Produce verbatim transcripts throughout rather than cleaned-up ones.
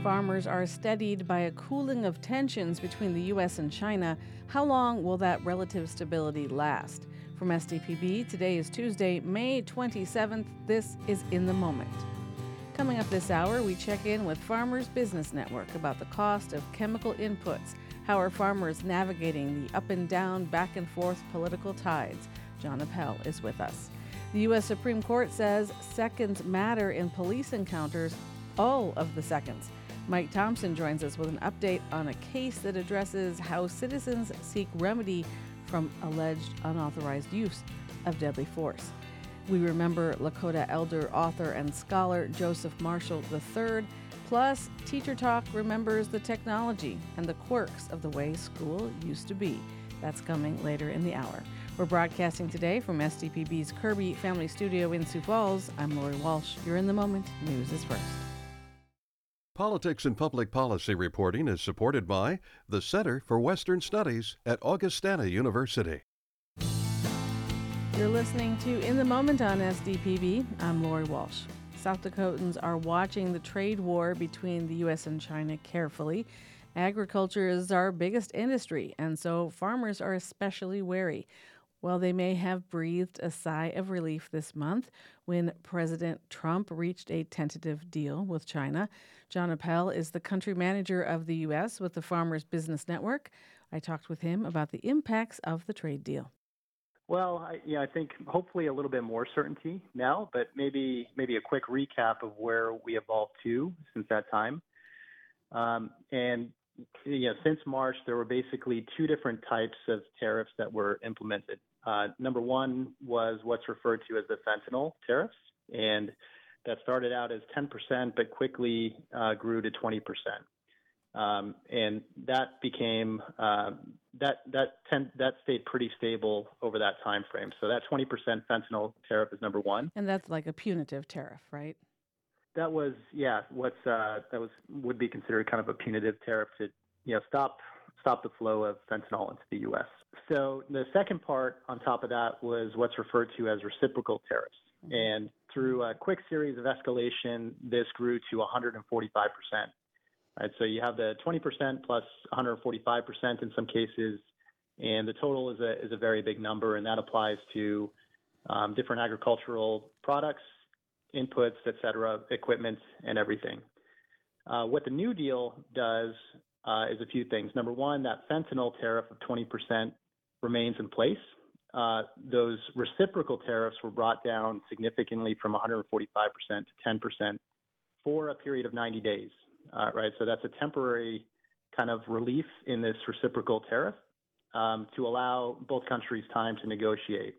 farmers are steadied by a cooling of tensions between the U S and China. How long will that relative stability last? From S D P B, today is Tuesday, May twenty-seventh. This is In the Moment. Coming up this hour, we check in with Farmers Business Network about the cost of chemical inputs. How are farmers navigating the up and down, back and forth political tides? John Appel is with us. The U S Supreme Court says seconds matter in police encounters, all of the seconds. Mike Thompson joins us with an update on a case that addresses how citizens seek remedy from alleged unauthorized use of deadly force. We remember Lakota elder, author, and scholar Joseph Marshall the third. Plus, Teacher Talk remembers the technology and the quirks of the way school used to be. That's coming later in the hour. We're broadcasting today from S D P B's Kirby Family Studio in Sioux Falls. I'm Lori Walsh. You're in the Moment. News is first. Politics and Public Policy reporting is supported by the Center for Western Studies at Augustana University. You're listening to In the Moment on S D P B. I'm Lori Walsh. South Dakotans are watching the trade war between the U S and China carefully. Agriculture is our biggest industry, and so farmers are especially wary. Well, they may have breathed a sigh of relief this month when President Trump reached a tentative deal with China. John Appel is the country manager of the U S with the Farmers Business Network. I talked with him about the impacts of the trade deal. Well, I, yeah, I think hopefully a little bit more certainty now, but maybe maybe a quick recap of where we evolved to since that time. Um, and you know, since March, there were basically two different types of tariffs that were implemented. Uh, number one was what's referred to as the fentanyl tariffs, and that started out as ten percent, but quickly uh, grew to twenty percent. Um, and that became uh, that that ten, that stayed pretty stable over that time frame. So that twenty percent fentanyl tariff is number one, and that's like a punitive tariff, right? That was yeah, what's uh, that was would be considered kind of a punitive tariff to you know stop stop the flow of fentanyl into the U S. So the second part on top of that was what's referred to as reciprocal tariffs. Mm-hmm. And through a quick series of escalation, this grew to one hundred forty-five percent. Right, so you have the twenty percent plus one hundred forty-five percent in some cases, and the total is a is a very big number, and that applies to um, different agricultural products, inputs, et cetera, equipment, and everything. Uh, what the new deal does uh, is a few things. Number one, that fentanyl tariff of twenty percent remains in place. Uh, those reciprocal tariffs were brought down significantly from one hundred forty-five percent to ten percent for a period of ninety days. Uh, right, so that's a temporary kind of relief in this reciprocal tariff um, to allow both countries time to negotiate.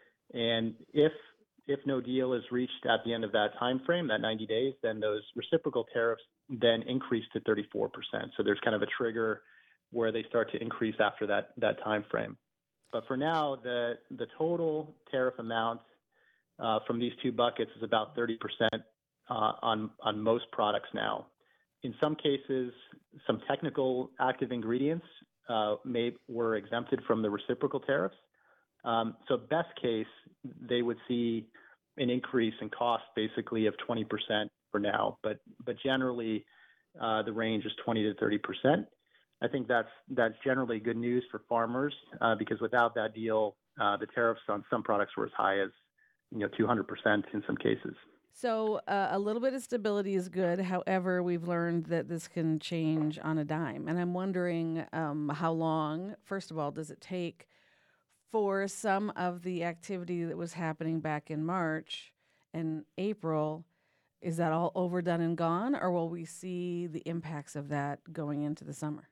And if if no deal is reached at the end of that time frame, that ninety days, then those reciprocal tariffs then increase to thirty-four percent. So there's kind of a trigger where they start to increase after that that time frame. But for now, the the total tariff amount uh, from these two buckets is about thirty percent uh, on on most products now. In some cases, some technical active ingredients uh, may were exempted from the reciprocal tariffs. Um, so best case, they would see an increase in cost basically of twenty percent for now, but but generally uh, the range is twenty to thirty percent. I think that's that's generally good news for farmers uh, because without that deal, uh, the tariffs on some products were as high as you know two hundred percent in some cases. So uh, a little bit of stability is good. However, we've learned that this can change on a dime. And I'm wondering um, how long, first of all, does it take for some of the activity that was happening back in March and April? Is that all over, done, and gone? Or will we see the impacts of that going into the summer?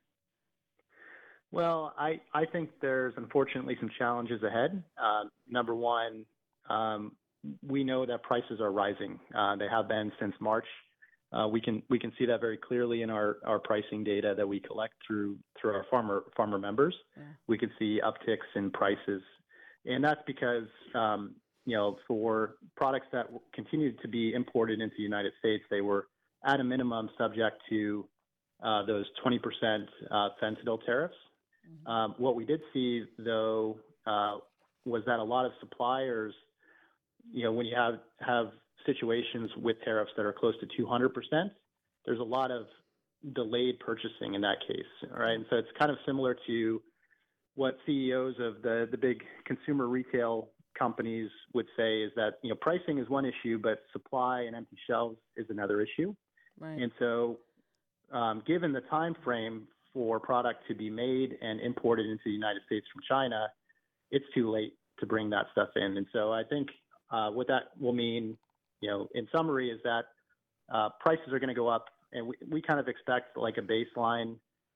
Well, I, I think there's unfortunately some challenges ahead. Uh, number one, um, we know that prices are rising. Uh, they have been since March. Uh, we can we can see that very clearly in our, our pricing data that we collect through through our farmer farmer members. Yeah. We can see upticks in prices, and that's because um, you know for products that continued to be imported into the United States, they were at a minimum subject to uh, those twenty percent uh, fentanyl tariffs. Mm-hmm. Um, what we did see though uh, was that a lot of suppliers, you know, when you have, have situations with tariffs that are close to two hundred percent, there's a lot of delayed purchasing in that case, right? And so it's kind of similar to what C E Os of the the big consumer retail companies would say is that, you know, pricing is one issue, but supply and empty shelves is another issue. Right. And so, um, given the time frame for product to be made and imported into the United States from China, it's too late to bring that stuff in. And so I think uh, what that will mean, you know, in summary, is that uh, prices are going to go up, and we, we kind of expect like a baseline,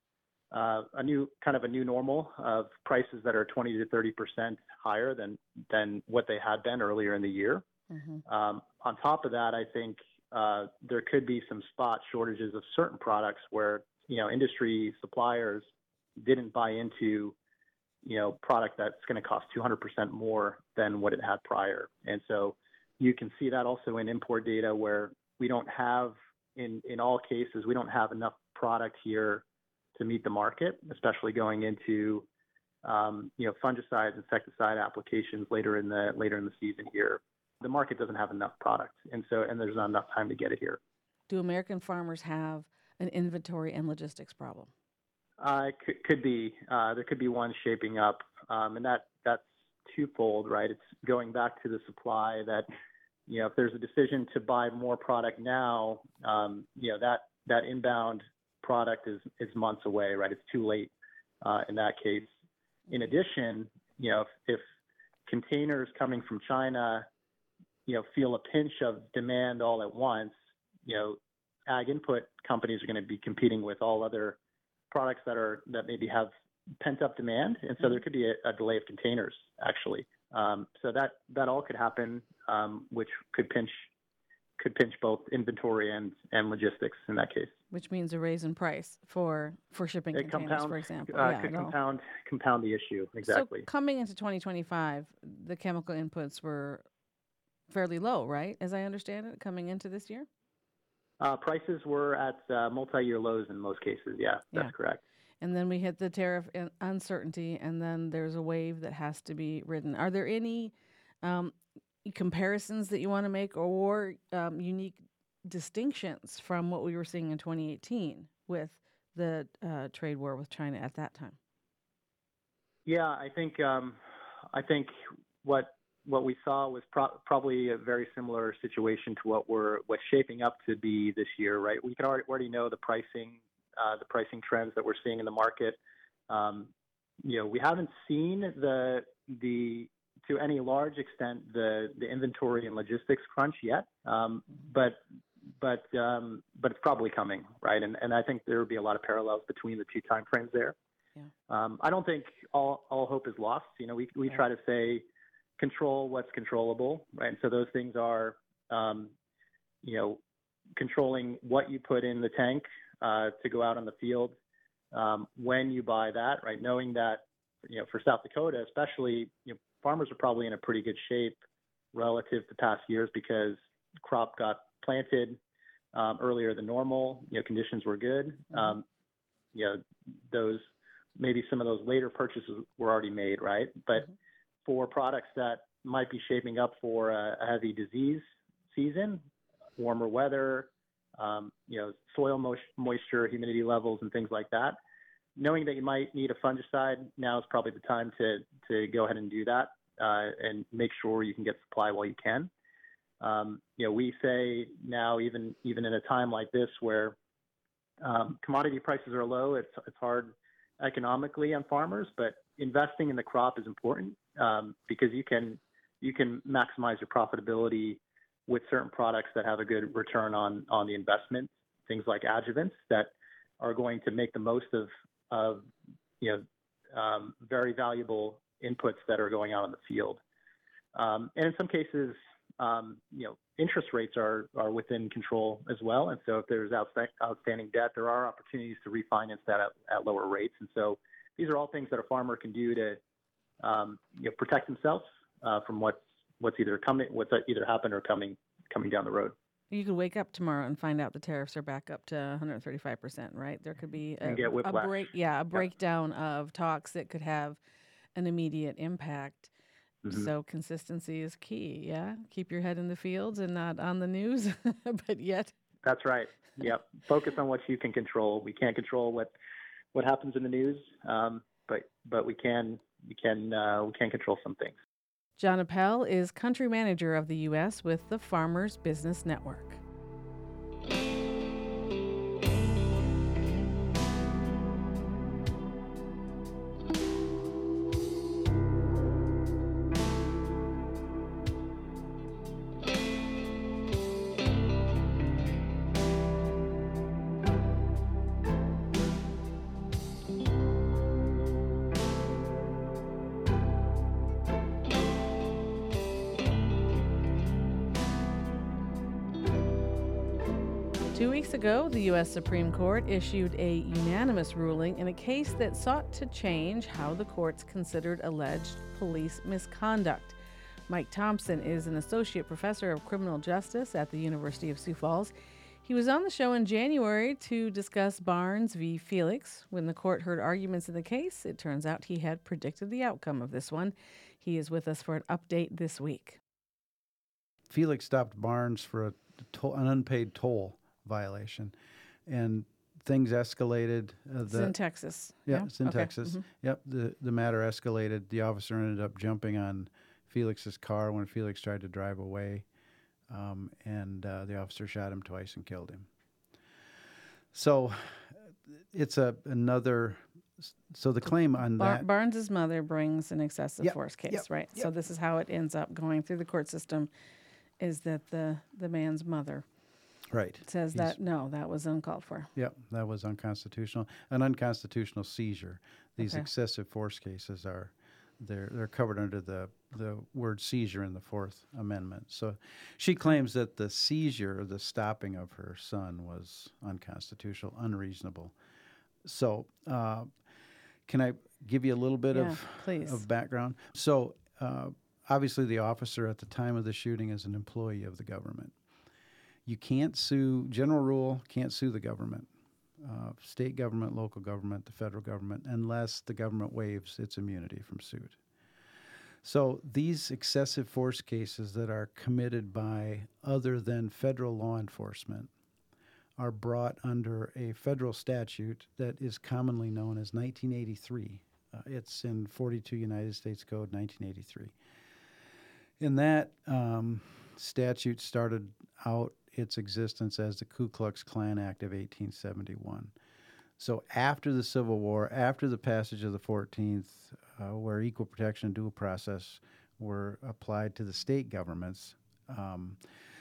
uh, a new kind of a new normal of prices that are twenty to thirty percent higher than than what they had been earlier in the year. Mm-hmm. Um, on top of that, I think uh, there could be some spot shortages of certain products where, you know, industry suppliers didn't buy into, you know, product that's going to cost two hundred percent more than what it had prior. And so you can see that also in import data where we don't have, in, in all cases, we don't have enough product here to meet the market, especially going into, um, you know, fungicides, insecticide applications later in the later in the season here. The market doesn't have enough product, and so and there's not enough time to get it here. Do American farmers have an inventory and logistics problem? Uh, it could, could be. Uh, there could be one shaping up, um, and that that's twofold, right? It's going back to the supply that, you know, if there's a decision to buy more product now, um, you know, that that inbound product is is months away, right? It's too late uh, in that case. In addition, you know, if, if containers coming from China, you know, feel a pinch of demand all at once, you know, ag input companies are going to be competing with all other products that are that maybe have pent up demand, and so there could be a, a delay of containers actually. Um, so that that all could happen, um, which could pinch could pinch both inventory and and logistics in that case. Which means a raise in price for for shipping It containers, compounds, for example. uh, yeah, could no. compound compound the issue exactly. So coming into twenty twenty-five, the chemical inputs were fairly low, right? As I understand it, coming into this year. Uh, prices were at uh, multi-year lows in most cases. Yeah, that's Yeah. correct. And then we hit the tariff in- uncertainty, and then there's a wave that has to be ridden. Are there any um, comparisons that you want to make, or um, unique distinctions from what we were seeing in twenty eighteen with the uh, trade war with China at that time? Yeah, I think um, I think what what we saw was pro- probably a very similar situation to what we're what's shaping up to be this year, right? We can already, already know the pricing uh, the pricing trends that we're seeing in the market. Um, you know, we haven't seen the the to any large extent the the inventory and logistics crunch yet, um, but but um, but it's probably coming, right? And and I think there would be a lot of parallels between the two time frames there. Yeah. Um, I don't think all all hope is lost. You know, we we Right. try to say control what's controllable, right? And so those things are, um, you know, controlling what you put in the tank uh, to go out on the field, um, when you buy that, right? Knowing that, you know, for South Dakota, especially, you know, farmers are probably in a pretty good shape relative to past years because crop got planted um, earlier than normal. You know, conditions were good. Mm-hmm. Um, you know, those maybe some of those later purchases were already made, right? But Mm-hmm. for products that might be shaping up for a, a heavy disease season, warmer weather, um, you know, soil mo- moisture, humidity levels, and things like that. Knowing that you might need a fungicide, now is probably the time to to go ahead and do that uh, and make sure you can get supply while you can. Um, you know, we say now, even even in a time like this where um, commodity prices are low, it's it's hard economically on farmers, but investing in the crop is important um, because you can you can maximize your profitability with certain products that have a good return on on the investment. Things like adjuvants that are going to make the most of of you know um, very valuable inputs that are going out in the field. Um, and in some cases, um, you know, interest rates are are within control as well. And so if there's outsta- outstanding debt, there are opportunities to refinance that at, at lower rates. And so these are all things that a farmer can do to um, you know, protect themselves uh, from what's what's either coming, what's either happened or coming coming down the road. You could wake up tomorrow and find out the tariffs are back up to one hundred thirty-five percent, right? There could be a, And get a whiplash. break, yeah, a breakdown of talks that could have an immediate impact. Mhm. So consistency is key, yeah? Keep your head in the fields and not on the news, but yet That's right. Yep. Focus on what you can control. We can't control what what happens in the news, um, but but we can we can uh, we can control some things. John Appel is country manager of the U S with the Farmers Business Network. Two weeks ago, the U S Supreme Court issued a unanimous ruling in a case that sought to change how the courts considered alleged police misconduct. Mike Thompson is an associate professor of criminal justice at the University of Sioux Falls. He was on the show in January to discuss Barnes v. Felix. When the court heard arguments in the case, it turns out he had predicted the outcome of this one. He is with us for an update this week. Felix stopped Barnes for a toll, an unpaid toll violation, and things escalated. Uh, It's in Texas. Yeah, yeah? it's in Okay. Texas. Mm-hmm. Yep, the, the matter escalated. The officer ended up jumping on Felix's car when Felix tried to drive away, um, and uh, the officer shot him twice and killed him. So it's a another. So the claim on Bar- that Barnes's mother brings an excessive Yep, force case, yep, right? yep. So this is how it ends up going through the court system, is that the, the man's mother right says He's- that, no, that was uncalled for. Yep, that was unconstitutional. An unconstitutional seizure. These Okay. excessive force cases are they're they're covered under the the word seizure in the Fourth Amendment. So she claims that the seizure, or the stopping of her son, was unconstitutional, unreasonable. So uh, can I give you a little bit Yeah, of please. of background? So uh, obviously the officer at the time of the shooting is an employee of the government. You can't sue, general rule, can't sue the government, uh, state government, local government, the federal government, unless the government waives its immunity from suit. So these excessive force cases that are committed by other than federal law enforcement are brought under a federal statute that is commonly known as nineteen eighty-three. Uh, it's in forty-two United States Code, nineteen eighty-three. In that um, statute started out its existence as the Ku Klux Klan Act of eighteen seventy-one. So after the Civil War, after the passage of the fourteenth, uh, where equal protection and due process were applied to the state governments, um,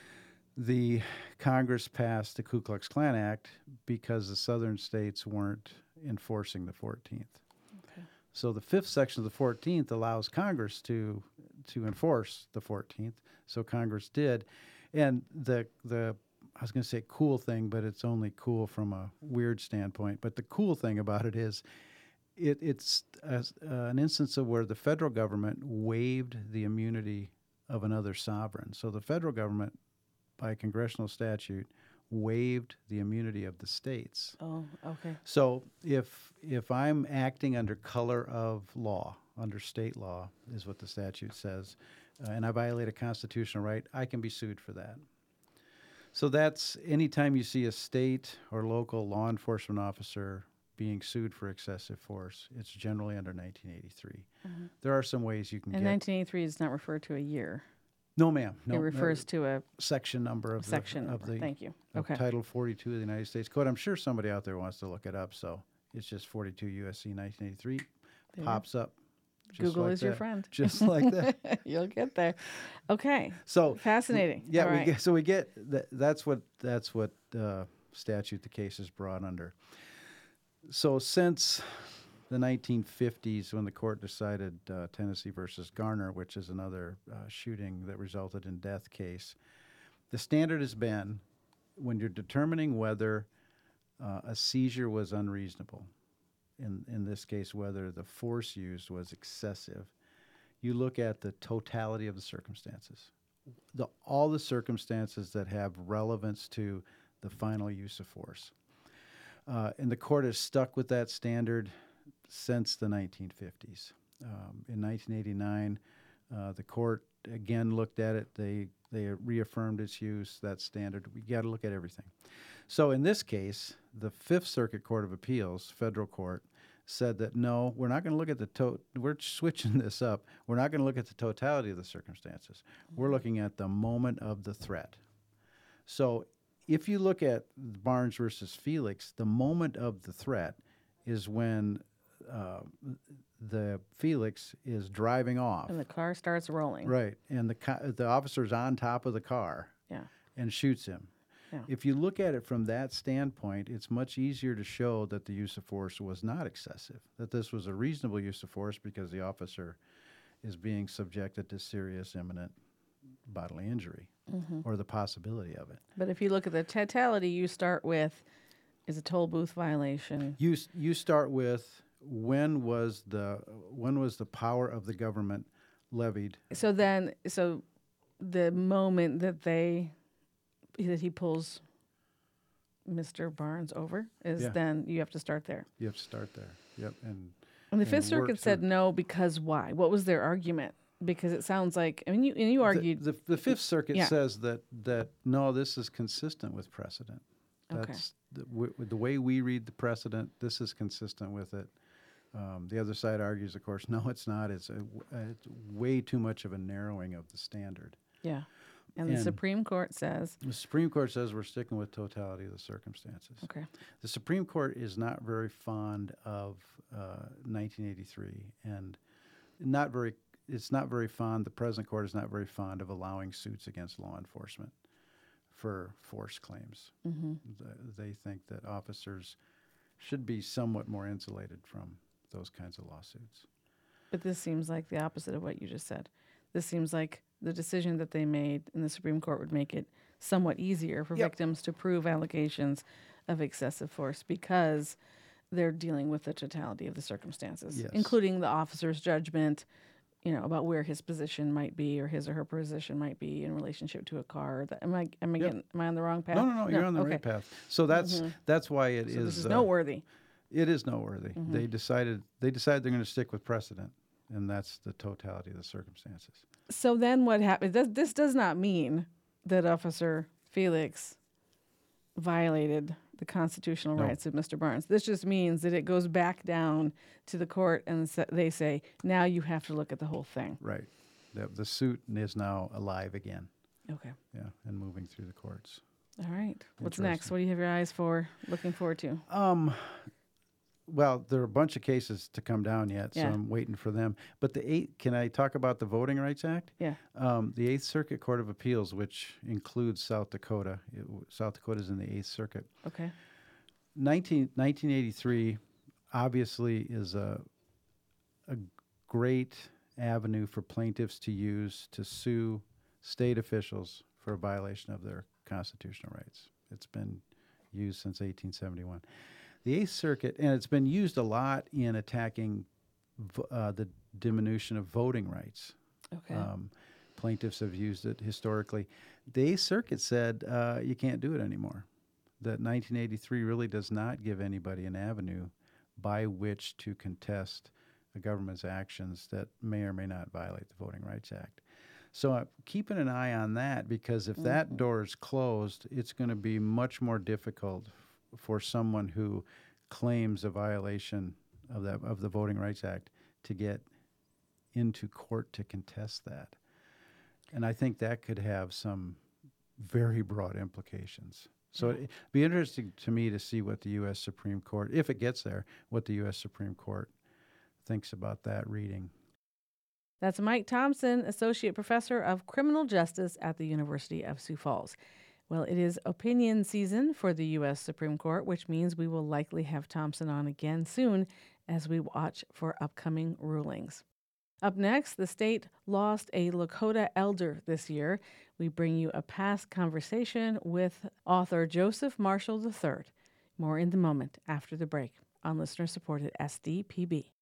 the Congress passed the Ku Klux Klan Act because the southern states weren't enforcing the fourteenth. Okay. So the fifth section of the fourteenth allows Congress to to enforce the fourteenth. So Congress did. And the the I was going to say cool thing, but it's only cool from a weird standpoint. But the cool thing about it is it, it's a, uh, an instance of where the federal government waived the immunity of another sovereign. So the federal government, by congressional statute, waived the immunity of the states. Oh, okay. So if if I'm acting under color of law, under state law, is what the statute says, uh, and I violate a constitutional right, I can be sued for that. So that's anytime you see a state or local law enforcement officer being sued for excessive force, it's generally under nineteen eighty-three. Mhm. There are some ways you can And get. nineteen eighty-three does not refer to a year. No, ma'am. No, it refers to a section number of section the, number. of the Thank you. of Okay. Title forty-two of the United States Code. I'm sure somebody out there wants to look it up, so it's just forty-two U S C nineteen eighty-three. There you Pops up. just Google like is your that. friend. Just like that. You'll get there. Okay. So Fascinating. yeah, All we right. get, so we get that, that's what that's what uh, statute the case is brought under. So since the nineteen fifties, when the court decided uh, Tennessee versus Garner, which is another uh, shooting that resulted in death case, the standard has been when you're determining whether uh, a seizure was unreasonable, in in this case whether the force used was excessive, you look at the totality of the circumstances, the all the circumstances that have relevance to the final use of force. Uh, and the court has stuck with that standard since the nineteen fifties. Um, in nineteen eighty-nine, uh, the court again looked at it. They they reaffirmed its use. That standard. We got to look at everything. So in this case, the Fifth Circuit Court of Appeals, federal court, said that no, we're not going to look at the to- we're switching this up. We're not going to look at the totality of the circumstances. We're looking at the moment of the threat. So if you look at Barnes versus Felix, the moment of the threat is when uh, the Felix is driving off. And the car starts rolling. Right, and the co- the officer's on top of the car Yeah. and shoots him. Yeah. If you look at it from that standpoint, it's much easier to show that the use of force was not excessive, that this was a reasonable use of force because the officer is being subjected to serious imminent bodily injury Mm-hmm. or the possibility of it. But if you look at the totality, you start with, is a toll booth violation. You s- you start with when was the when was the power of the government levied? So then, so the moment that they, that he pulls Mister Barnes over is Yeah. then you have to start there. You have to start there. Yep, and And the and Fifth work Circuit said through- no because why? What was their argument? Because it sounds like, I mean, you and you The- argued. The, the, Fifth Circuit Yeah. says that that no, this is consistent with precedent. Okay. That's the, w- the way we read the precedent. This is consistent with it. Um, the other side argues, of course, no, it's not. It's, a, w- uh, it's way too much of a narrowing of the standard. Yeah. And the And- Supreme Court says, The Supreme Court says we're sticking with totality of the circumstances. okay. The Supreme Court is not very fond of uh, nineteen eighty-three, and not very. It's not very fond. The present court is not very fond of allowing suits against law enforcement for force claims. Mm-hmm. Th- They think that officers should be somewhat more insulated from those kinds of lawsuits. But this seems like the opposite of what you just said. This seems like the decision that they made in the Supreme Court would make it somewhat easier for Yep. victims to prove allegations of excessive force because they're dealing with the totality of the circumstances, Yes. including the officer's judgment, you know, about where his position might be or his or her position might be in relationship to a car. That, am I am I, Yep. getting, am I on the wrong path? No, no, no, you're on the okay. right path. So that's Mhm. that's why it is. So this is uh, noteworthy. It is noteworthy. Mhm. They decided they decided they're going to stick with precedent, and that's the totality of the circumstances. So then what happened? This, this does not mean that Officer Felix violated the constitutional No. rights of Mister Barnes. This just means that it goes back down to the court and sa- they say, now you have to look at the whole thing. Right. The, the suit is now alive again. Okay. Yeah, and moving through the courts. All right. What's Interesting. next? What do you have your eyes for, looking forward to? Um, well, there are a bunch of cases to come down yet, so Yeah. I'm waiting for them. But the eight, can I talk about the Voting Rights Act? Yeah. Um, the Eighth Circuit Court of Appeals, which includes South Dakota, it, South Dakota is in the Eighth Circuit. Okay. nineteen, nineteen eighty-three obviously is a a great avenue for plaintiffs to use to sue state officials for a violation of their constitutional rights. It's been used since eighteen seventy-one. The Eighth Circuit, and it's been used a lot in attacking vo- uh, the diminution of voting rights. Okay. Um, plaintiffs have used it historically. The Eighth Circuit said uh, you can't do it anymore. That nineteen eighty-three really does not give anybody an avenue by which to contest a government's actions that may or may not violate the Voting Rights Act. So uh, keeping an eye on that, because if that door is closed, it's going to be much more difficult f- for someone who claims a violation of that of the Voting Rights Act to get into court to contest that. And I think that could have some very broad implications. So it'd be interesting to me to see what the U S Supreme Court, if it gets there, what the U S Supreme Court thinks about that reading. That's Mike Thompson, Associate Professor of Criminal Justice at the University of Sioux Falls. Well, it is opinion season for the U S Supreme Court, which means we will likely have Thompson on again soon as we watch for upcoming rulings. Up next, the state lost a Lakota elder this year. We bring you a past conversation with author Joseph Marshall the third. More in the moment after the break on listener-supported S D P B.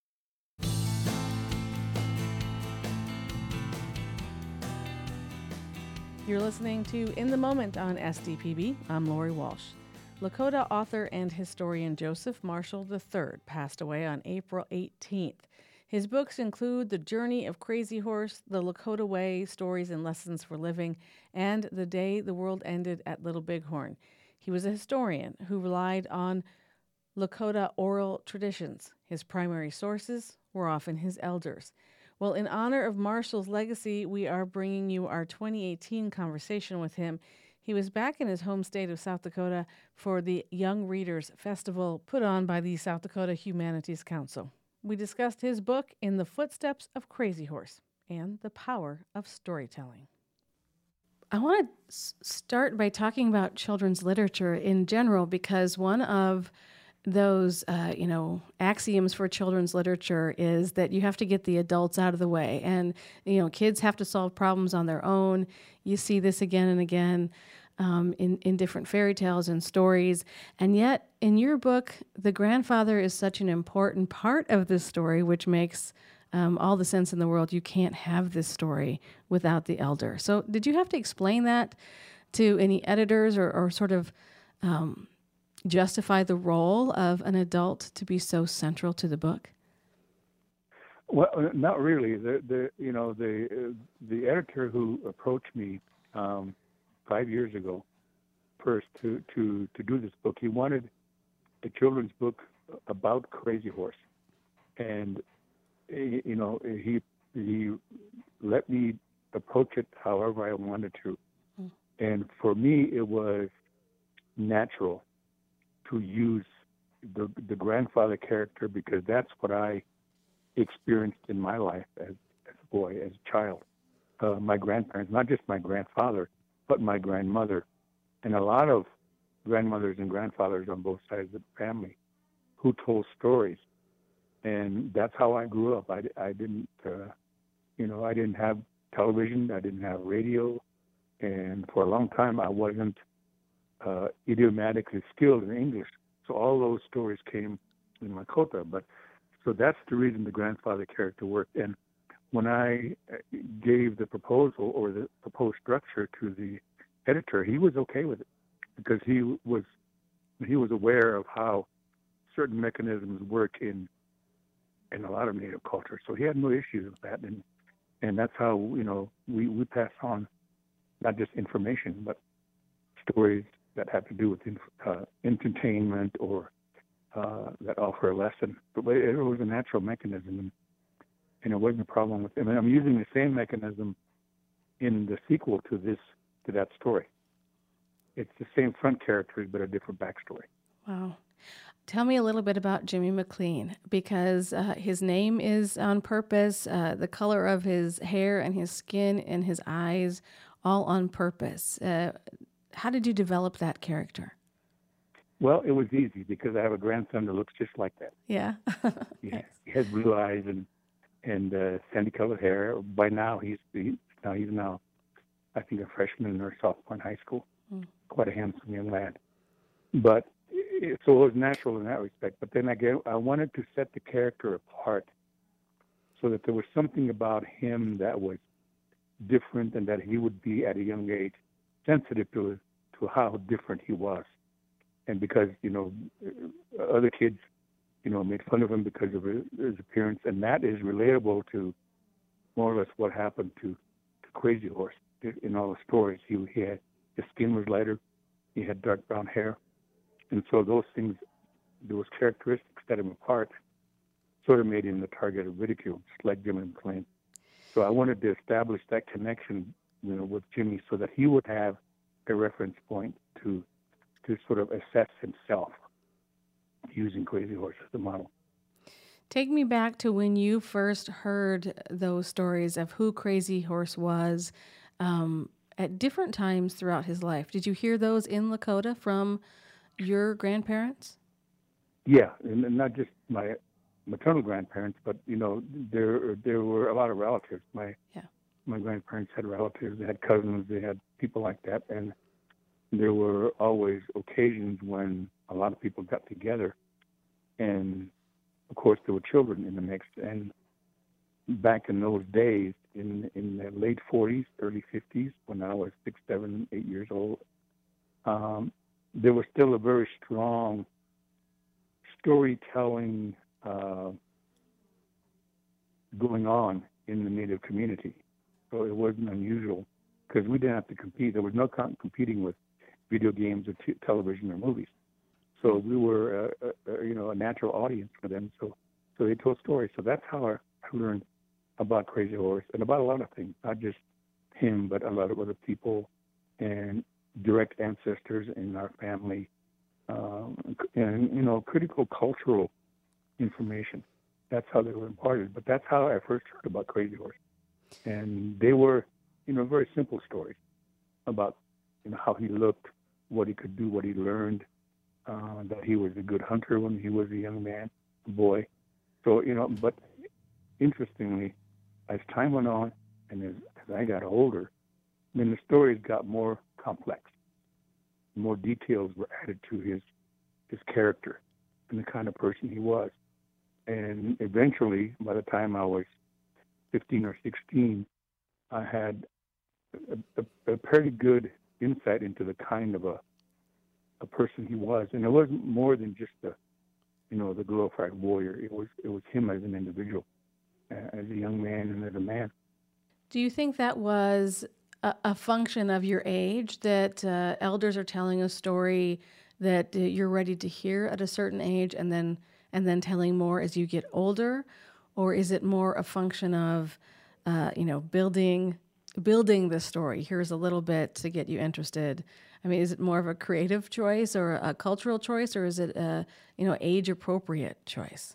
You're listening to In the Moment on S D P B. I'm Lori Walsh. Lakota author and historian Joseph Marshall the third passed away on April eighteenth. His books include The Journey of Crazy Horse, The Lakota Way, Stories and Lessons for Living, and The Day the World Ended at Little Bighorn. He was a historian who relied on Lakota oral traditions. His primary sources were often his elders. Well, in honor of Marshall's legacy, we are bringing you our twenty eighteen conversation with him. He was back in his home state of South Dakota for the Young Readers Festival put on by the South Dakota Humanities Council. We discussed his book, In the Footsteps of Crazy Horse, and the power of storytelling. I want to s- start by talking about children's literature in general, because one of those, uh, you know, axioms for children's literature is that you have to get the adults out of the way. And, you know, kids have to solve problems on their own. You see this again and again um, in, in different fairy tales and stories. And yet, in your book, the grandfather is such an important part of this story, which makes um, all the sense in the world. You can't have this story without the elder. So did you have to explain that to any editors or, or sort of um, justify the role of an adult to be so central to the book? Well, not really. The the you know the uh, the editor who approached me um, five years ago, first to, to to do this book, he wanted a children's book about Crazy Horse, and you know he he let me approach it however I wanted to, mm. and for me it was natural to use the the grandfather character because that's what I experienced in my life as, as a boy, as a child. Uh, my grandparents, not just my grandfather, but my grandmother, and a lot of grandmothers and grandfathers on both sides of the family who told stories. And that's how I grew up. I, I didn't, uh, you know, I didn't have television, I didn't have radio, and for a long time I wasn't Uh, idiomatically skilled in English. So all those stories came in Lakota. But so that's the reason the grandfather character worked. And when I gave the proposal or the proposed structure to the editor, he was okay with it because he was he was aware of how certain mechanisms work in in a lot of Native cultures. So he had no issues with that. And and that's how, you know, we, we pass on not just information, but stories that have to do with uh, entertainment or uh, that offer a lesson. But it was a natural mechanism, and, and it wasn't a problem with it. I mean, I'm using the same mechanism in the sequel to this, to that story. It's the same front characters, but a different backstory. Wow. Tell me a little bit about Jimmy McLean, because uh, his name is on purpose, uh, the color of his hair and his skin and his eyes, all on purpose. Uh, How did you develop that character? Well, it was easy because I have a grandson that looks just like that. Yeah. he, he has blue eyes and and uh, sandy-colored hair. By now, he's he, now he's now, I think, a freshman or sophomore in high school. Mm. Quite a handsome young lad. But it, so it was natural in that respect. But then again, I wanted to set the character apart so that there was something about him that was different and that he would be at a young age sensitive to to how different he was. And because, you know, other kids, you know, made fun of him because of his, his appearance, and that is relatable to more or less what happened to, to Crazy Horse in all the stories. He, he had, his skin was lighter, he had dark brown hair, and so those things, those characteristics set him apart, sort of made him the target of ridicule, just like Jimmy McLean. So I wanted to establish that connection, you know, with Jimmy, so that he would have a reference point to to sort of assess himself using Crazy Horse as the model. Take me back to when you first heard those stories of who Crazy Horse was um, at different times throughout his life. Did you hear those in Lakota from your grandparents? Yeah, and not just my maternal grandparents, but, you know, there there were a lot of relatives. My yeah. My grandparents had relatives, they had cousins, they had people like that, and there were always occasions when a lot of people got together, and of course there were children in the mix. And back in those days, in in the late forties, early fifties, when I was six, seven, eight years old, um, there was still a very strong storytelling uh, going on in the Native community. So it wasn't unusual because we didn't have to compete. There was no com- competing with video games or t- television or movies. So we were, uh, uh, you know, a natural audience for them. So, so they told stories. So that's how I, I learned about Crazy Horse and about a lot of things, not just him, but a lot of other people and direct ancestors in our family, um, and you know, critical cultural information. That's how they were imparted. But that's how I first heard about Crazy Horse, and they were, you know, very simple stories about, you know, how he looked, what he could do, what he learned, uh, that he was a good hunter when he was a young man, a boy. So, you know, but interestingly, as time went on and as, as I got older, then the stories got more complex. More details were added to his his character and the kind of person he was. And eventually, by the time I was fifteen or sixteen, I had a, a, a pretty good insight into the kind of a a person he was. And it wasn't more than just the, you know, the glorified warrior. It was it was him as an individual, uh, as a young man and as a man. Do you think that was a, a function of your age, that uh, elders are telling a story that uh, you're ready to hear at a certain age, and then and then telling more as you get older, or is it more a function of, uh, you know, building building the story? Here's a little bit to get you interested. I mean, is it more of a creative choice or a cultural choice, or is it a, you know, age appropriate choice?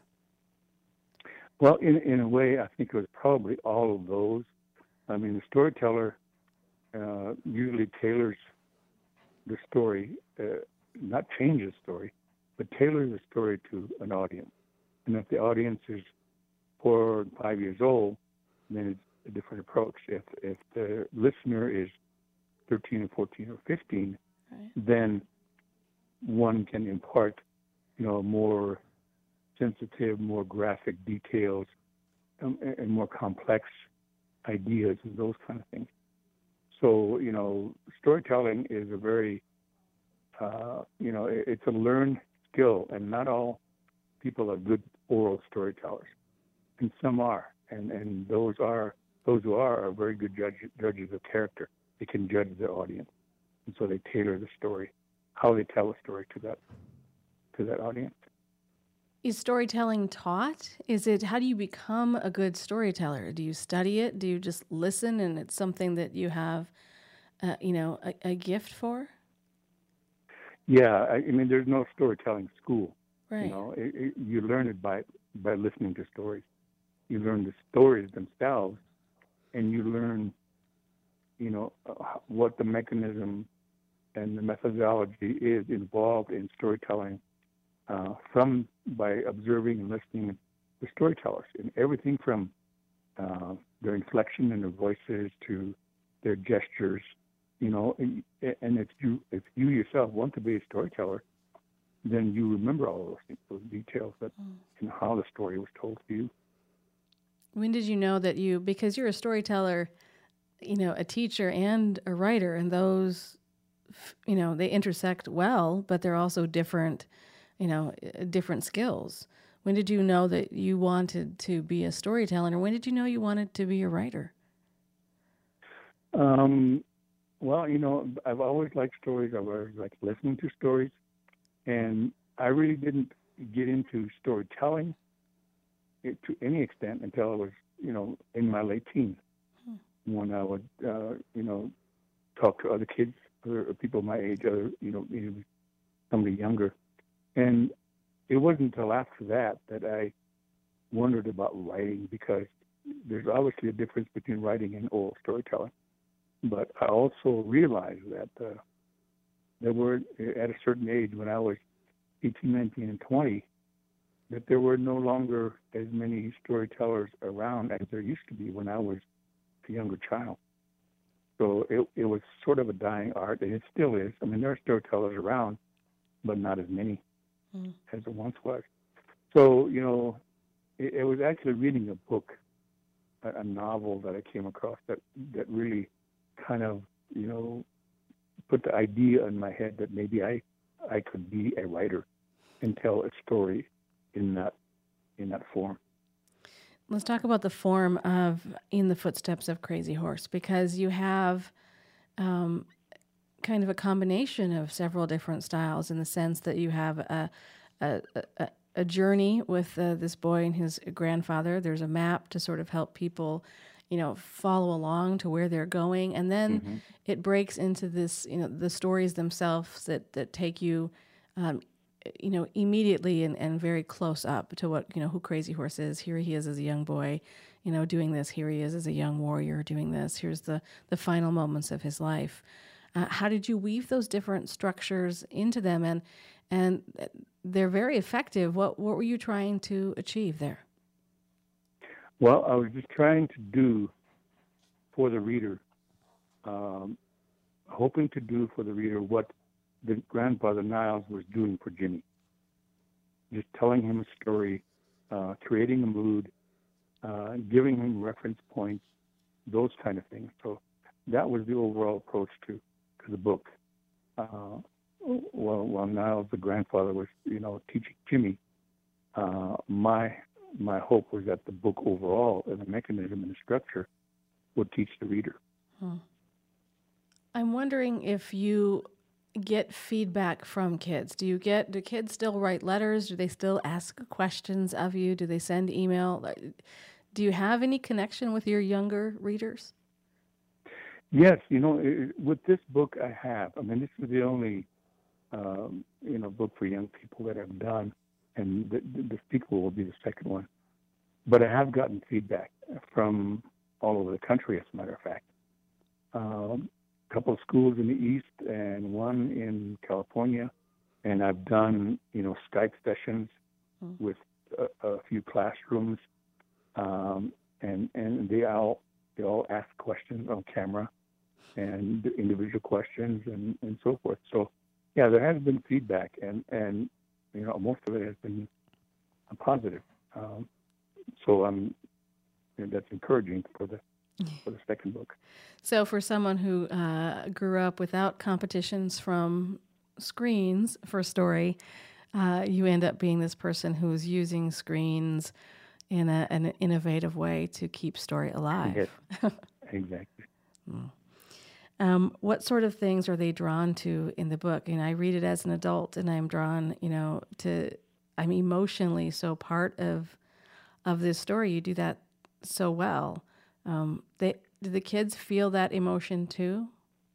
Well, in in a way, I think it was probably all of those. I mean, the storyteller uh, usually tailors the story, uh, not change the story, but tailor the story to an audience. And if the audience is four or five years old, then it's a different approach. If if the listener is thirteen or fourteen or fifteen, right, then one can impart, you know, more sensitive, more graphic details, um, and more complex ideas and those kind of things. So, you know, storytelling is a very, uh, you know, it's a learned skill, and not all people are good oral storytellers, and some are, and and those are those who are are very good judge, judges of character. They can judge their audience, and so they tailor the story, how they tell a story to that to that audience. Is storytelling taught? Is it, how do you become a good storyteller? Do you study it? Do you just listen and it's something that you have, uh, you know, a, a gift for? Yeah, I, I mean, there's no storytelling school. Right. You know, it, it, you learn it by by listening to stories. You learn the stories themselves, and you learn, you know, uh, what the mechanism and the methodology is involved in storytelling. Uh, from by observing and listening to storytellers, and everything from uh, their inflection in their voices to their gestures, you know. And, and if you if you yourself want to be a storyteller, then you remember all those things, those details that mm. and how the story was told to you. When did you know that you, because you're a storyteller, you know, a teacher and a writer, and those, you know, they intersect well, but they're also different. You know, different skills. When did you know that you wanted to be a storyteller, or when did you know you wanted to be a writer? Um, well, you know, I've always liked stories. I've always liked listening to stories, and I really didn't get into storytelling to any extent until I was, you know, in my late teens, hmm. when I would, uh, you know, talk to other kids, other people my age, other, you know, somebody younger. And it wasn't until after that that I wondered about writing, because there's obviously a difference between writing and oral storytelling. But I also realized that uh, there were, at a certain age, when I was eighteen, nineteen, and twenty, that there were no longer as many storytellers around as there used to be when I was a younger child. So it, it was sort of a dying art, and it still is. I mean, there are storytellers around, but not as many as it once was. So, you know, it, it was actually reading a book, a, a novel that I came across that, that really kind of, you know, put the idea in my head that maybe I, I could be a writer and tell a story in that in that form. Let's talk about the form of In the Footsteps of Crazy Horse, because you have um, kind of a combination of several different styles in the sense that you have a a, a, a journey with uh, this boy and his grandfather. There's a map to sort of help people, you know, follow along to where they're going, and then Mm-hmm. it breaks into this, you know, the stories themselves that that take you, um, you know, immediately and, and very close up to what, you know, who Crazy Horse is. Here he is as a young boy, you know, doing this. Here he is as a young warrior doing this. Here's the the final moments of his life. Uh, how did you weave those different structures into them, and and they're very effective. What what were you trying to achieve there? Well, I was just trying to do for the reader, um, hoping to do for the reader what the grandfather Niles was doing for Jimmy. Just telling him a story, uh, creating a mood, uh, giving him reference points, those kind of things. So that was the overall approach to, to the book. Uh, while, while Niles, the grandfather, was, you know, teaching Jimmy, uh, my my hope was that the book overall, and the mechanism and the structure, would teach the reader. Hmm. I'm wondering if you get feedback from kids. Do you get, do kids still write letters? Do they still ask questions of you? Do they send email? Do you have any connection with your younger readers? Yes, you know, it, with this book I have. I mean, this is the only, um, you know, book for young people that I've done, and the, the, the sequel will be the second one. But I have gotten feedback from all over the country, as a matter of fact. Um, a couple of schools in the East and one in California, and I've done, you know, Skype sessions mm. with a, a few classrooms, um, and and they all they all ask questions on camera, and individual questions and, and so forth. So, yeah, there has been feedback, and, and you know, most of it has been positive. Um, so I'm you know, that's encouraging for the for the second book. So for someone who uh, grew up without competitions from screens for story, uh, you end up being this person who's using screens in a, an innovative way to keep story alive. Yes, exactly. mm. Um, what sort of things are they drawn to in the book? And I read it as an adult, and I'm drawn, you know, to, I'm emotionally so part of of this story. You do that so well. Um, they, do the kids feel that emotion too?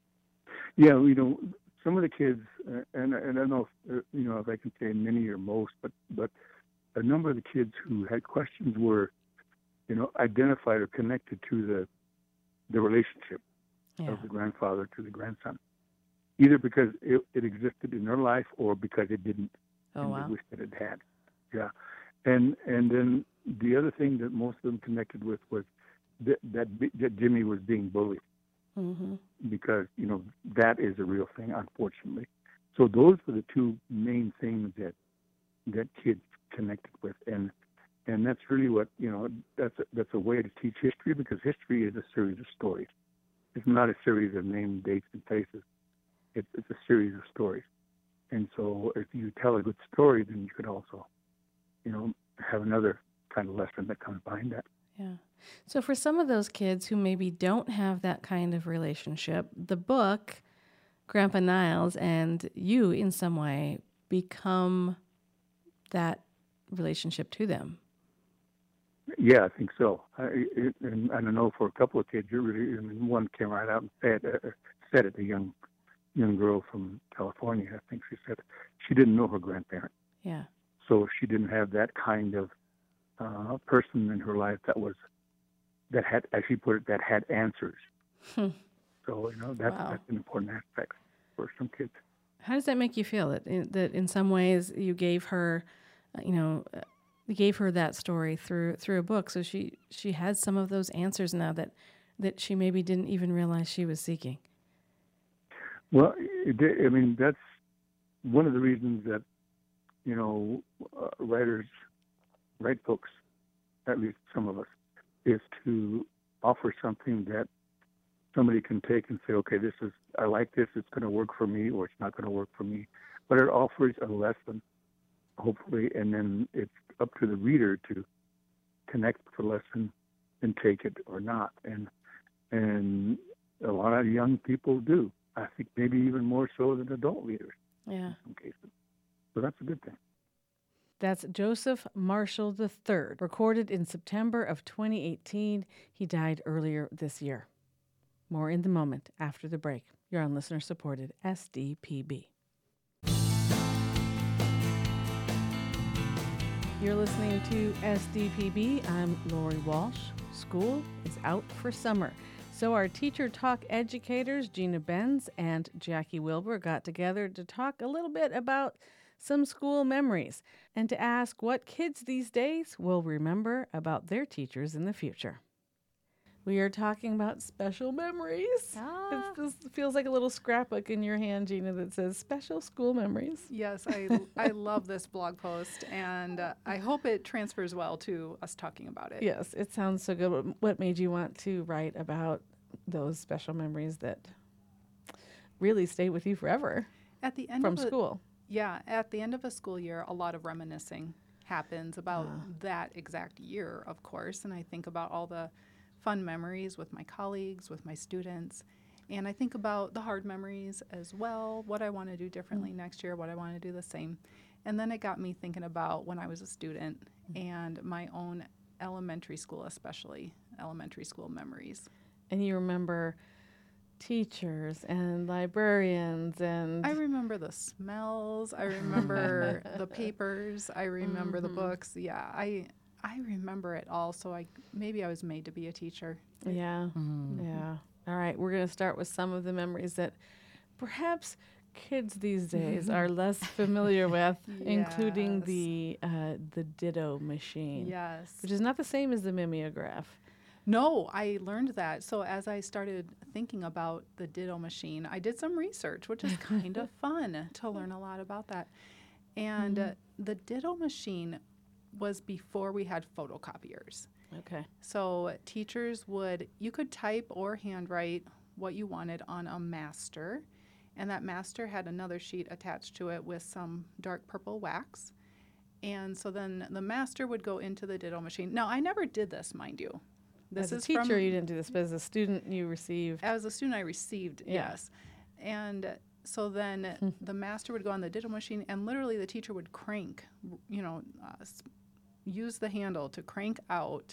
Yeah, you know, some of the kids, uh, and, and I don't know, if, uh, you know, if I can say many or most, but but a number of the kids who had questions were, you know, identified or connected to the the relationship yeah. of the grandfather to the grandson, either because it, it existed in their life or because it didn't, oh, and wow. they wished that it had. Yeah, and and then the other thing that most of them connected with was that that, that Jimmy was being bullied, mm-hmm. because you know that is a real thing, unfortunately. So those were the two main things that that kids connected with, and and that's really what you know. That's a, that's a way to teach history, because history is a series of stories. It's not a series of names, dates, and places. It's, it's a series of stories. And so if you tell a good story, then you could also, you know, have another kind of lesson that comes behind that. Yeah. So for some of those kids who maybe don't have that kind of relationship, the book, Grandpa Niles, and you in some way become that relationship to them. Yeah, I think so. I, it, and I don't know, for a couple of kids, you really, I mean, one came right out and said, uh, said it, a young young girl from California, I think she said, she didn't know her grandparent. Yeah. So she didn't have that kind of uh, person in her life that was, that had, as she put it, that had answers. Hmm. So, you know, that's, wow. that's an important aspect for some kids. How does that make you feel, that in, that in some ways you gave her, you know, you gave her that story through through a book, so she, she has some of those answers now that, that she maybe didn't even realize she was seeking? Well, it, I mean, that's one of the reasons that, you know, uh, writers write books, at least some of us, is to offer something that somebody can take and say, okay, this is, I like this, it's going to work for me, or it's not going to work for me. But it offers a lesson, hopefully, and then it's up to the reader to connect with the lesson and take it or not. And and a lot of young people do. I think maybe even more so than adult readers Yeah. in some cases. So that's a good thing. That's Joseph Marshall the third, recorded in September of twenty eighteen. He died earlier this year. More in the moment after the break. You're on listener-supported S D P B. You're listening to S D P B. I'm Lori Walsh. School is out for summer. So our Teacher Talk educators, Gina Benz and Jackie Wilbur, got together to talk a little bit about some school memories and to ask what kids these days will remember about their teachers in the future. We are talking about special memories. Ah. It feels, feels like a little scrapbook in your hand, Gina, that says special school memories. Yes, I, I love this blog post, and uh, I hope it transfers well to us talking about it. Yes, it sounds so good. What- What made you want to write about those special memories that really stay with you forever At the end from of a, school? Yeah, at the end of a school year, a lot of reminiscing happens about Ah. that exact year, of course, and I think about all the fun memories with my colleagues, with my students, and I think about the hard memories as well, what I want to do differently next year, what I want to do the same. And then it got me thinking about when I was a student and my own elementary school, especially elementary school memories. And you remember teachers and librarians and I remember the smells. I remember the papers. I remember the books. Yeah, I I remember it all. So I maybe I was made to be a teacher. yeah, yeah. All right, we're going to start with some of the memories that perhaps kids these days are less familiar with, including Yes. the uh, the Ditto machine, Yes. which is not the same as the mimeograph. No, I learned that. So as I started thinking about the Ditto machine, I did some research, which is kind of fun to learn a lot about that. And uh, the Ditto machine was before we had photocopiers. Okay. So teachers would, you could type or handwrite what you wanted on a master, and that master had another sheet attached to it with some dark purple wax. And so then the master would go into the Ditto machine. Now, I never did this, mind you. This As a is teacher, from, you didn't do this, but as a student, you received. as a student, I received, Yeah. yes. And uh, so then the master would go on the Ditto machine, and literally the teacher would crank, you know, uh, s- use the handle to crank out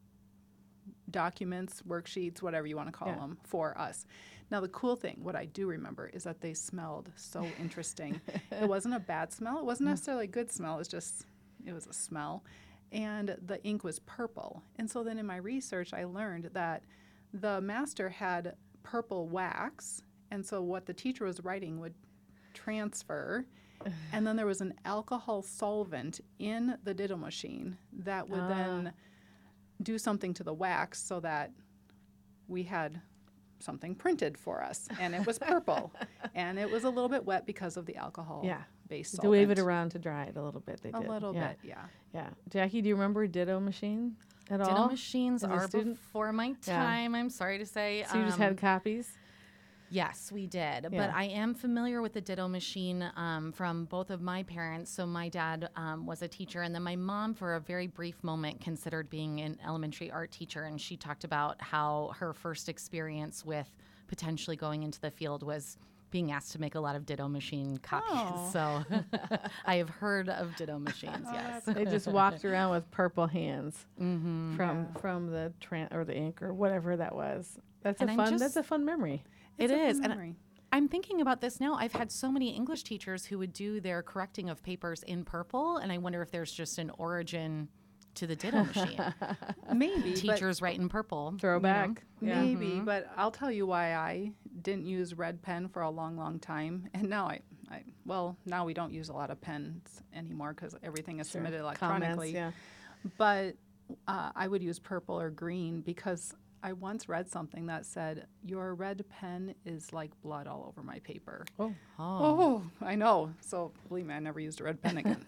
documents, worksheets, whatever you want to call Yeah. them, for us. Now, the cool thing, what I do remember, is that they smelled so interesting. It wasn't a bad smell. It wasn't necessarily a good smell. It was just, it was a smell. And the ink was purple. And so then in my research, I learned that the master had purple wax. And so what the teacher was writing would transfer. And then there was an alcohol solvent in the Ditto machine that would Ah. then do something to the wax so that we had something printed for us. And it was purple. And it was a little bit wet because of the alcohol Yeah. based To solvent. wave it around to dry it a little bit. They A did. little yeah. bit, yeah. Yeah. Jackie, do you remember Ditto machine at Ditto all? machines as a are student? before my Yeah. time, I'm sorry to say. So you just Um, had copies? Yes, we did. Yeah. But I am familiar with the Ditto machine um, from both of my parents. So my dad um, was a teacher, and then my mom, for a very brief moment, considered being an elementary art teacher. And she talked about how her first experience with potentially going into the field was being asked to make a lot of Ditto machine copies. Oh. So I have heard of Ditto machines, yes. They just walked around with purple hands Mm-hmm. from from the tran- or the ink or whatever that was. That's And a I'm fun. just- that's a fun memory. It It's a fun is. And memory. I'm thinking about this now. I've had so many English teachers who would do their correcting of papers in purple, and I wonder if there's just an origin to the Ditto machine. Maybe. but- Teachers write in purple. you know? Throwback. Yeah. Maybe, but I'll tell you why I didn't use red pen for a long, long time. And now I, I well, now we don't use a lot of pens anymore because everything is Sure. submitted Comments, electronically. yeah. But uh, I would use purple or green because I once read something that said, your red pen is like blood all over my paper. Oh. Oh, I know. So believe me, I never used a red pen again.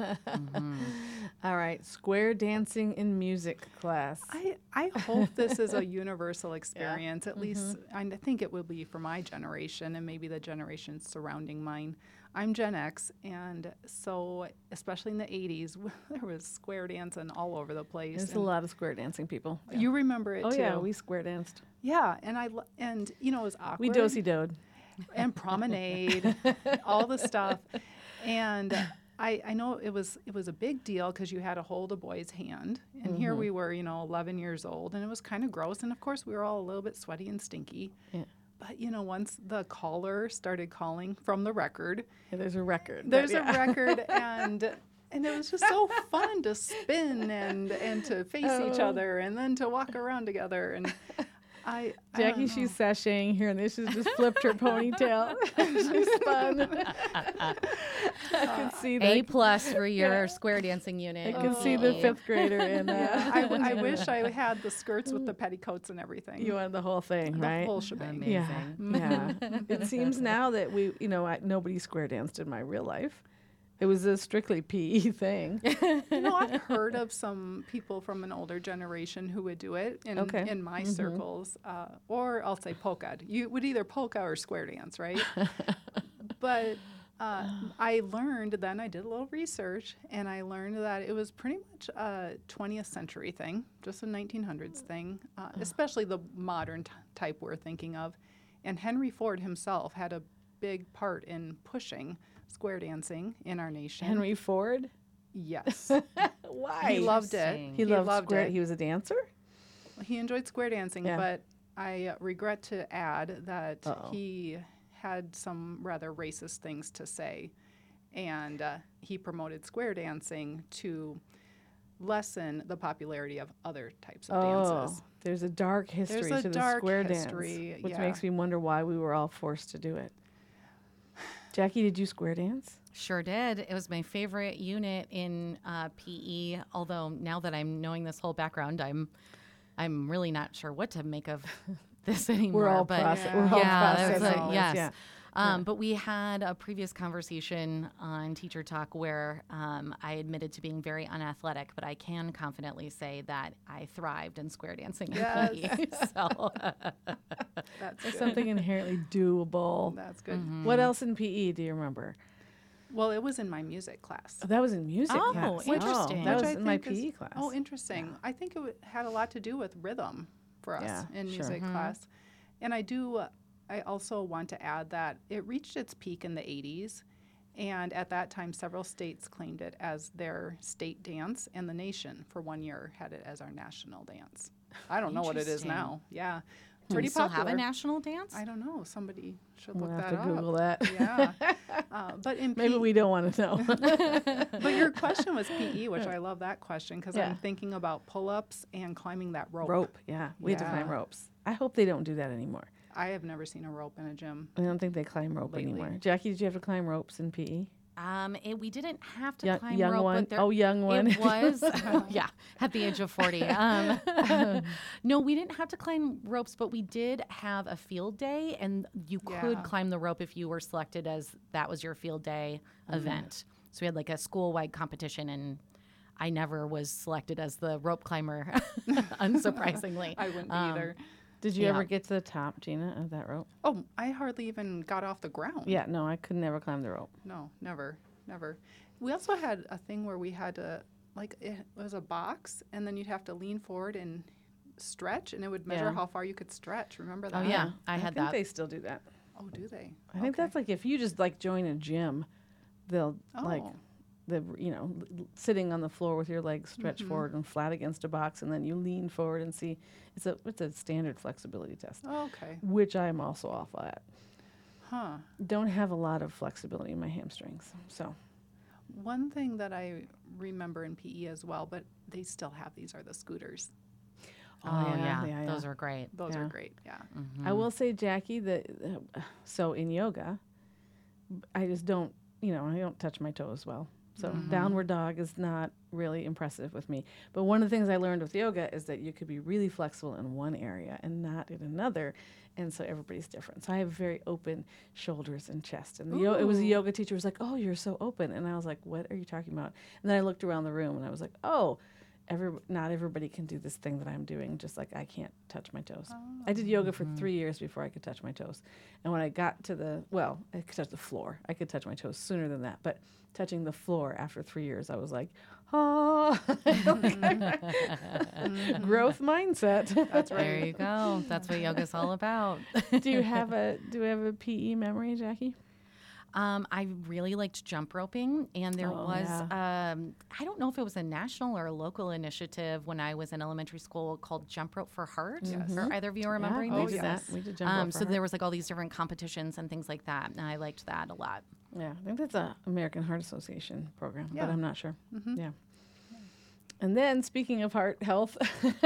All right. Square dancing in music class. I, I hope this is a universal experience. At least I n- think it will be for my generation and maybe the generations surrounding mine. I'm Gen X, and so especially in the eighties, there was square dancing all over the place. There's a and lot of square dancing people. You remember it Oh too. yeah, we square danced. Yeah, and I lo- and you know it was awkward. We dosey doed. And promenade, all the stuff, and I I know it was it was a big deal because you had to hold a boy's hand, and Mm-hmm. here we were, you know, eleven years old, and it was kind of gross, and of course we were all a little bit sweaty and stinky. Yeah. But you know, once the caller started calling from the record, Yeah, there's a record. but there's yeah. a record, and and it was just so fun to spin and and to face each Oh. other, and then to walk around together, and I I Jackie, don't she's know. sashaying here, and this has just flipped her ponytail. She's spun. I can see that. A plus for your square dancing unit. I can see the fifth grader in that. I, w- I wish I had the skirts with the petticoats and everything. You wanted the whole thing, the right? whole shebang. Yeah, Amazing. yeah. It seems now that we, you know, I, nobody square danced in my real life. It was a strictly P E thing. You know, I've heard of some people from an older generation who would do it in, Okay. in my circles, uh, or I'll say polka. You would either polka or square dance, right? But uh, I learned then, I did a little research, and I learned that it was pretty much a twentieth century thing, just a nineteen hundreds thing, uh, especially the modern t- type we're thinking of. And Henry Ford himself had a big part in pushing square dancing in our nation. Henry Ford. Yes. Why? He loved it. Interesting. He loved, loved square. it. He was a dancer. He enjoyed square dancing, Yeah. but I uh, regret to add that Uh-oh. he had some rather racist things to say, and uh, he promoted square dancing to lessen the popularity of other types of Oh, dances. there's a dark history a to the dark square history, dance, which yeah. makes me wonder why we were all forced to do it. Jackie, did you square dance? Sure did. It was my favorite unit in uh, P E. Although now that I'm knowing this whole background, I'm I'm really not sure what to make of this anymore. We're all but process. Yeah. We're all yeah, that was processing a- this, yes. yeah. Um, But we had a previous conversation on Teacher Talk where um, I admitted to being very unathletic, but I can confidently say that I thrived in square dancing in Yes. P E. So That's There's good. something inherently doable. That's good. What else in P E do you remember? Well, it was in my music class. Oh, that was in music Oh, class. interesting. that Which was I in my think is- P E class. Oh, interesting. I think it w- had a lot to do with rhythm for us Yeah, in sure. music class. And I do, uh, I also want to add that it reached its peak in the eighties. And at that time, several states claimed it as their state dance, and the nation for one year had it as our national dance. I don't know what it is Interesting. now. Yeah. do Pretty we still popular. have a national dance? I don't know. Somebody should We'll look have that to up. Google that. Yeah. Uh, but in Maybe P- we don't want to know. but your question was P E, which I love that question because Yeah. I'm thinking about pull-ups and climbing that rope. Rope, yeah. We had to climb Yeah. ropes. I hope they don't do that anymore. I have never seen a rope in a gym. I don't think they climb rope Lately. anymore. Jackie, did you have to climb ropes in P E? Um, it, we didn't have to Young- climb young rope, one? but there, Oh, young one. It was, yeah, at the age of forty. Um, no, we didn't have to climb ropes, but we did have a field day, and you could Yeah. climb the rope if you were selected as that was your field day Mm-hmm. event. So we had like a school-wide competition, and I never was selected as the rope climber, unsurprisingly. I wouldn't be Um, either. Did you Yeah. ever get to the top, Gina, of that rope? Oh, I hardly even got off the ground. Yeah, no, I could never climb the rope. No, never, never. We also had a thing where we had to, like, it was a box, and then you'd have to lean forward and stretch, and it would measure Yeah. how far you could stretch. Remember that? Oh, yeah, I had think that. they still do that. Oh, do they? I think that's like if you just like join a gym, they'll like Oh. the you know l- sitting on the floor with your legs stretched Mm-hmm. forward and flat against a box, and then you lean forward and see. It's a it's a standard flexibility test, Oh, okay. which I'm also awful at. Huh. Don't have a lot of flexibility in my hamstrings, so One thing that I remember in P E as well, but they still have these, are the scooters. Oh, yeah, yeah, those yeah. are great. Those Yeah. are great. Yeah. I will say, Jackie, that uh, so in yoga, b- I just don't, you know, I don't touch my toes well. So downward dog is not really impressive with me. But one of the things I learned with yoga is that you could be really flexible in one area and not in another. And so everybody's different. So I have very open shoulders and chest. And the yo- it was a Ooh. yoga teacher who was like, "Oh, you're so open." And I was like, "What are you talking about?" And then I looked around the room and I was like, "Oh, every not everybody can do this thing that I'm doing, just like I can't touch my toes. I did yoga for three years before I could touch my toes. And when I got to the, well, I could touch the floor. I could touch my toes sooner than that. But touching the floor after three years, I was like, oh, growth mindset. That's right. There you go. That's what yoga's all about. do you have a do we have a P E memory, Jackie? Um, I really liked jump roping, and there Oh, was, yeah. um, I don't know if it was a national or a local initiative when I was in elementary school called Jump Rope for Heart. Yes. Are either of you remembering yeah, we Oh, did yes. that. We did jump Um, rope for so her. there was like all these different competitions and things like that, and I liked that a lot. Yeah, I think that's a American Heart Association program, Yeah. but I'm not sure. Mhm. Yeah. And then, speaking of heart health,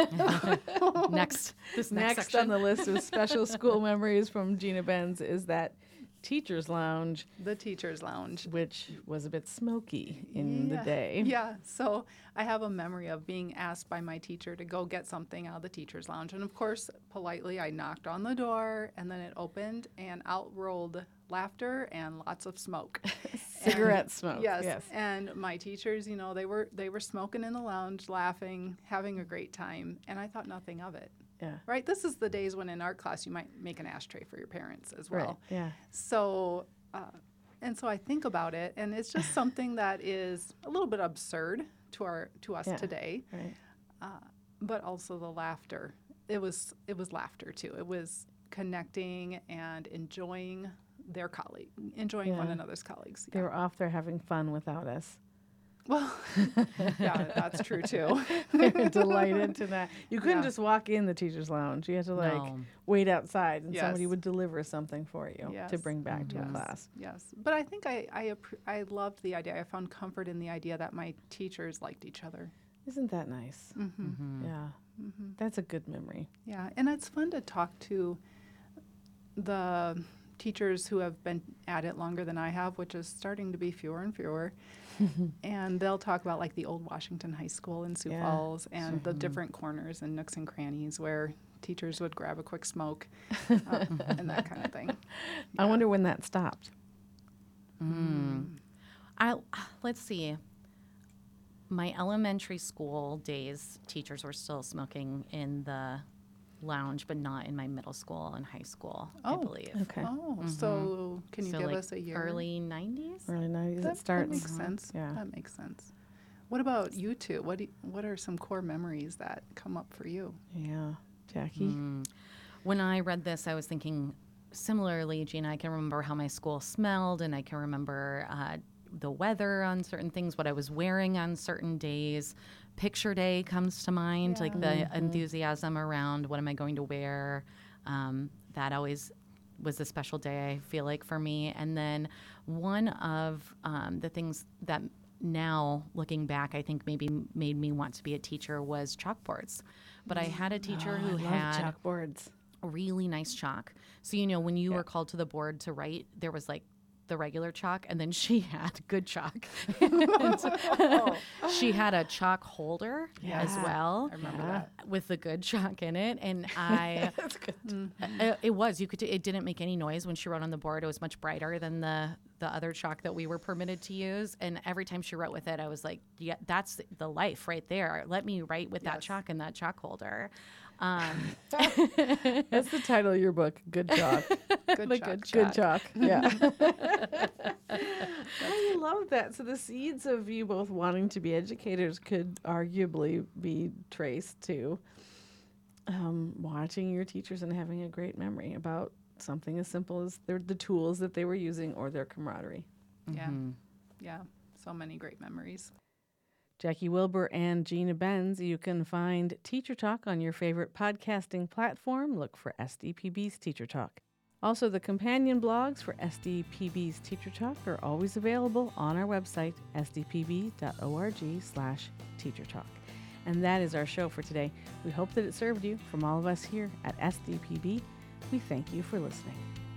Next, this next, next section. on the list of special school memories from Gina Benz is that teacher's lounge, The teacher's lounge. which was a bit smoky in Yeah. the day. Yeah. So I have a memory of being asked by my teacher to go get something out of the teacher's lounge. And of course, politely, I knocked on the door and then it opened and out rolled laughter and lots of smoke. Cigarette smoke. Yes. Yes. And my teachers, you know, they were they were smoking in the lounge, laughing, having a great time, and I thought nothing of it. Yeah. Right? This is the days when in art class you might make an ashtray for your parents as well. Right. Yeah. So, uh, and so I think about it, and it's just something that is a little bit absurd to our to us Yeah. today, Right. but also the laughter. It was it was laughter too. It was connecting and enjoying their colleague, enjoying one Yeah. another's colleagues. They Yeah. were off there having fun without us. Well, yeah, that's true too. They were delighted to that. You couldn't Yeah. just walk in the teacher's lounge. You had to like No. wait outside, and somebody Yes. would deliver something for you to Yes. bring back to a Yes. class. Yes, but I think I I, appre- I loved the idea. I found comfort in the idea that my teachers liked each other. Isn't that nice? Mm-hmm. Yeah. That's a good memory. Yeah, and it's fun to talk to the teachers who have been at it longer than I have, which is starting to be fewer and fewer. And they'll talk about like the old Washington High School in Sioux Yeah, Falls and the different corners and nooks and crannies where teachers would grab a quick smoke uh, and that kind of thing. I wonder when that stopped. I let's see. My elementary school days, teachers were still smoking in the lounge, but not in my middle school and high school, I Oh, believe. Okay. Oh, so can you So, give like, us a year? Early nineties. Early nineties That, it starts. that makes sense. Yeah. That makes sense. What about you two? What do you, what are some core memories that come up for you? Yeah. Jackie? When I read this, I was thinking similarly, Gina. I can remember how my school smelled, and I can remember uh, the weather on certain things, what I was wearing on certain days. Picture day comes to mind, like the enthusiasm around what am I going to wear. Um, that always was a special day, I feel like, for me. And then one of um, the things that now, looking back, I think maybe made me want to be a teacher was chalkboards. But I had a teacher who I love had chalkboards. really nice chalk. So, you know, when you were called to the board to write, there was like the regular chalk, and then she had good chalk. And she had a chalk holder as Yeah. well I remember that. with the good chalk in it. And I, That's good. it, it was, you could, it didn't make any noise when she wrote on the board. It was much brighter than the, the other chalk that we were permitted to use. And every time she wrote with it, I was like, yeah, that's the life right there. Let me write with that Yes. chalk and that chalk holder. Um, That's the title of your book, Good Chalk. Good The chalk. good, good chalk. Yeah. I love that. So the seeds of you both wanting to be educators could arguably be traced to um, watching your teachers and having a great memory about something as simple as their, the tools that they were using or their camaraderie. Yeah. Yeah. So many great memories. Jackie Wilbur and Gina Benz. You can find Teacher Talk on your favorite podcasting platform. Look for S D P B's Teacher Talk. Also, the companion blogs for S D P B's Teacher Talk are always available on our website, s d p b dot org slash teacher talk. And that is our show for today. We hope that it served you. From all of us here at S D P B, we thank you for listening.